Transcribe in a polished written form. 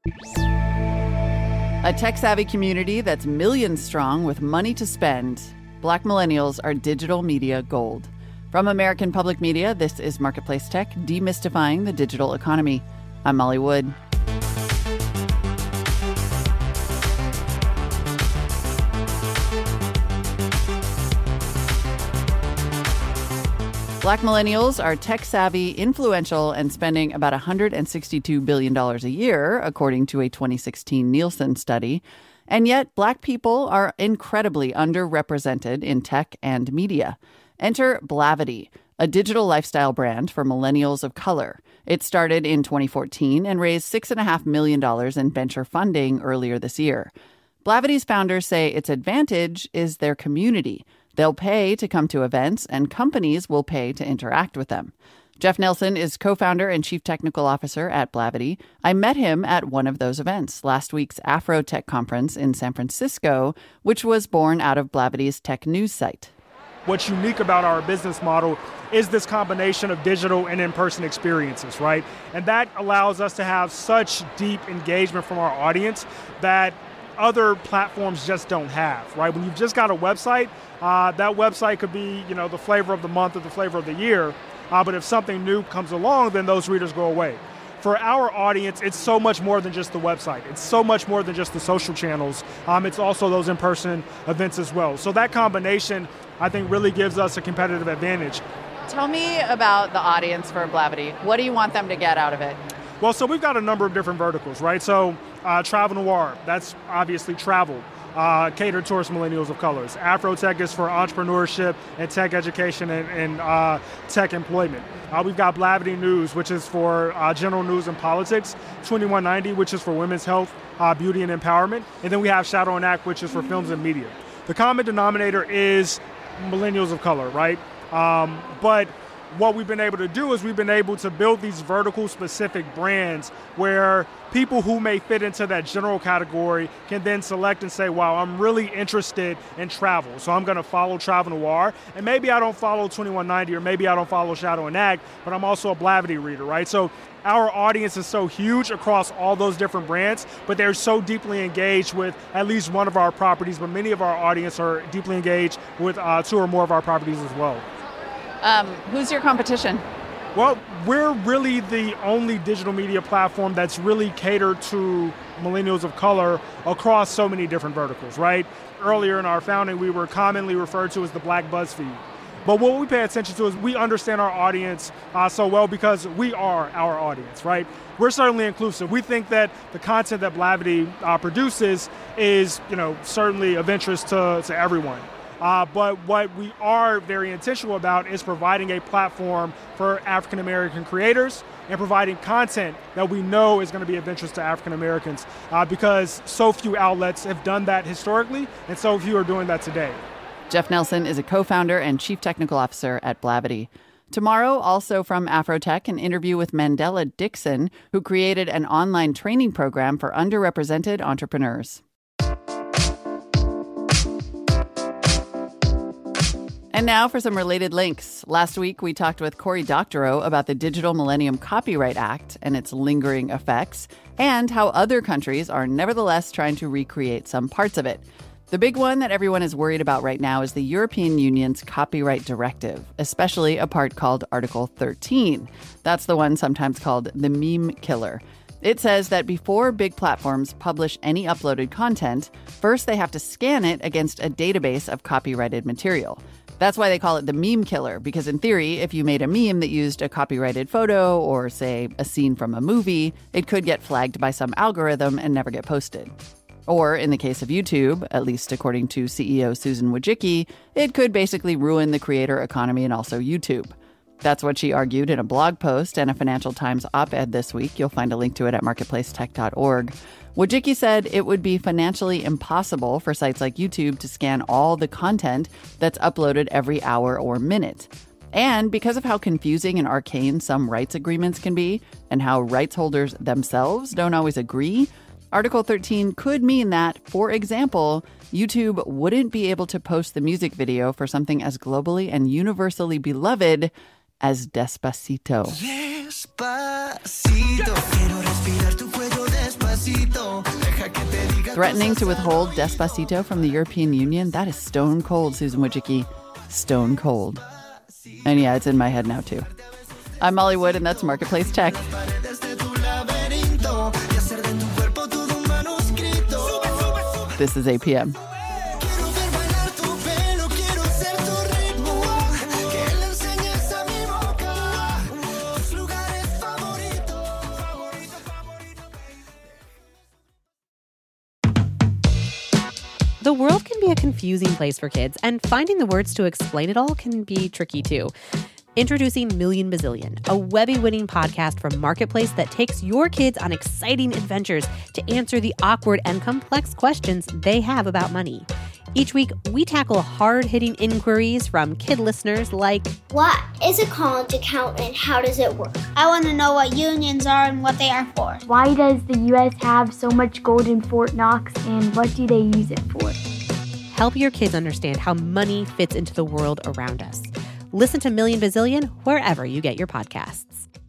A tech-savvy community that's millions strong with money to spend. Black millennials are digital media gold. From American Public Media, this is Marketplace Tech, demystifying the digital economy. I'm Molly Wood. Black millennials are tech-savvy, influential, and spending about $162 billion a year, according to a 2016 Nielsen study. And yet, Black people are incredibly underrepresented in tech and media. Enter Blavity, a digital lifestyle brand for millennials of color. It started in 2014 and raised $6.5 million in venture funding earlier this year. Blavity's founders say its advantage is their community. They'll pay to come to events, and companies will pay to interact with them. Jeff Nelson is co-founder and chief technical officer at Blavity. I met him at one of those events, last week's Afro Tech Conference in San Francisco, which was born out of Blavity's tech news site. What's unique about our business model is this combination of digital and in-person experiences, right? And that allows us to have such deep engagement from our audience that other platforms just don't have, right? When you've just got a website, that website could be, the flavor of the month or the flavor of the year. But if something new comes along, then those readers go away. For our audience, it's so much more than just the website. It's so much more than just the social channels. It's also those in-person events as well. So that combination, I think, really gives us a competitive advantage. Tell me about the audience for Blavity. What do you want them to get out of it? Well, so we've got a number of different verticals, right? So Travel Noir, that's obviously travel, catered towards millennials of colors. Afro Tech is for entrepreneurship and tech education and tech employment. We've got Blavity News, which is for general news and politics. 2190, which is for women's health, beauty and empowerment. And then we have Shadow and Act, which is for films and media. The common denominator is millennials of color, right? But what we've been able to do is we've been able to build these vertical specific brands where people who may fit into that general category can then select and say, wow, I'm really interested in travel. So I'm going to follow Travel Noir. And maybe I don't follow 2190 or maybe I don't follow Shadow and Act, but I'm also a Blavity reader, right? So our audience is so huge across all those different brands, but they're so deeply engaged with at least one of our properties, but many of our audience are deeply engaged with two or more of our properties as well. Who's your competition? Well, we're really the only digital media platform that's really catered to millennials of color across so many different verticals, right? Earlier in our founding, we were commonly referred to as the Black BuzzFeed. But what we pay attention to is we understand our audience so well because we are our audience, right? We're certainly inclusive. We think that the content that Blavity produces is, certainly of interest to everyone. But what we are very intentional about is providing a platform for African American creators and providing content that we know is going to be of interest to African Americans because so few outlets have done that historically and so few are doing that today. Jeff Nelson is a co-founder and chief technical officer at Blavity. Tomorrow, also from Afrotech, an interview with Mandela Dixon, who created an online training program for underrepresented entrepreneurs. And now for some related links. Last week, we talked with Cory Doctorow about the Digital Millennium Copyright Act and its lingering effects, and how other countries are nevertheless trying to recreate some parts of it. The big one that everyone is worried about right now is the European Union's copyright directive, especially a part called Article 13. That's the one sometimes called the meme killer. It says that before big platforms publish any uploaded content, first they have to scan it against a database of copyrighted material. That's why they call it the meme killer, because in theory, if you made a meme that used a copyrighted photo or, say, a scene from a movie, it could get flagged by some algorithm and never get posted. Or, in the case of YouTube, at least according to CEO Susan Wojcicki, it could basically ruin the creator economy and also YouTube. That's what she argued in a blog post and a Financial Times op-ed this week. You'll find a link to it at marketplacetech.org. Wojcicki said it would be financially impossible for sites like YouTube to scan all the content that's uploaded every hour or minute. And because of how confusing and arcane some rights agreements can be, and how rights holders themselves don't always agree, Article 13 could mean that, for example, YouTube wouldn't be able to post the music video for something as globally and universally beloved as Despacito. Despacito, quiero respirar tu cuello despacito. Threatening to withhold Despacito from the European Union? That is stone cold, Susan Wojcicki. Stone cold. And yeah, it's in my head now, too. I'm Molly Wood, and that's Marketplace Tech. This is APM. The world can be a confusing place for kids, and finding the words to explain it all can be tricky too. Introducing Million Bazillion, a Webby-winning podcast from Marketplace that takes your kids on exciting adventures to answer the awkward and complex questions they have about money. Each week, we tackle hard-hitting inquiries from kid listeners like, what is a college account and how does it work? I want to know what unions are and what they are for. Why does the U.S. have so much gold in Fort Knox, and what do they use it for? Help your kids understand how money fits into the world around us. Listen to Million Bazillion wherever you get your podcasts.